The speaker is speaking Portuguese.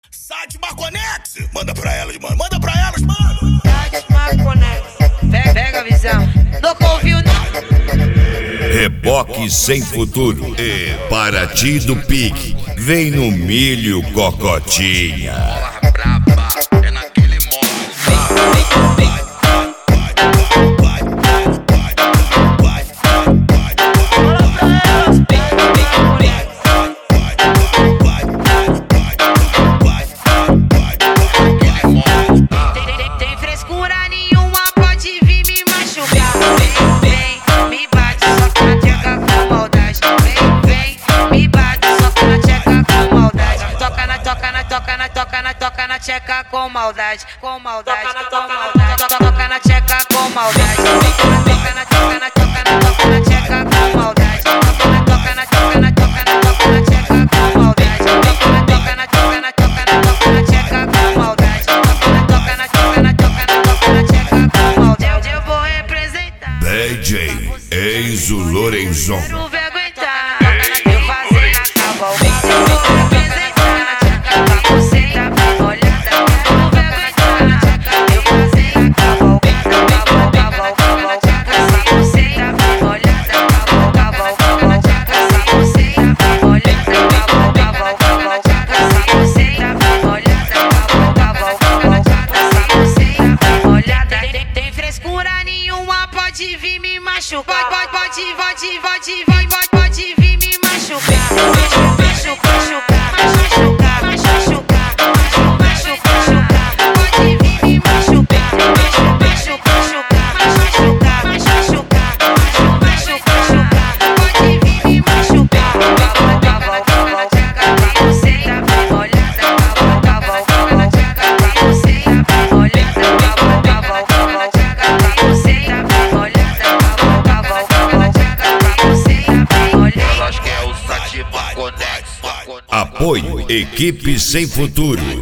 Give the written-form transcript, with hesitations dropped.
Site Marconex, manda pra elas, mano. Manda pra elas, mano. Site Marconex, pega a visão. Nunca ouviu, não? Reboque sem futuro e Paraty do Pique. Vem no milho, cocotinha. Bola braba, é naquele modo. Tem frescura nenhuma, pode vir me machucar. Vem, me bate, só que na tcheca com maldade. Vem, me bate, só que na tcheca com maldade. Toca na tcheca com maldade. Com maldade, toca na tcheca com maldade. Toca na tcheca com maldade. Toca na tcheca com maldade. Toca na tcheca com maldade. Toca na tcheca com maldade. Eu vou representar. DJ Enzo Lorenzon. Não vai aguentar. Eu fazer acabar o vídeo. Eu vou representar. Você tá bem olhada. Não vai aguentar. Eu fazer acabar o vídeo. Você tá bem olhada. Você tá bem olhada. Você tá bem olhada. Tem frescura nenhuma, pode vir me machucar. Pode vir me machucar. Machucar. Pode vir me machucar. Pode vir me machucar. Você tá bem olhada. Você tá bem olhada. Eu acho que é o Site Marconex. Apoio Equipe Sem Futuro.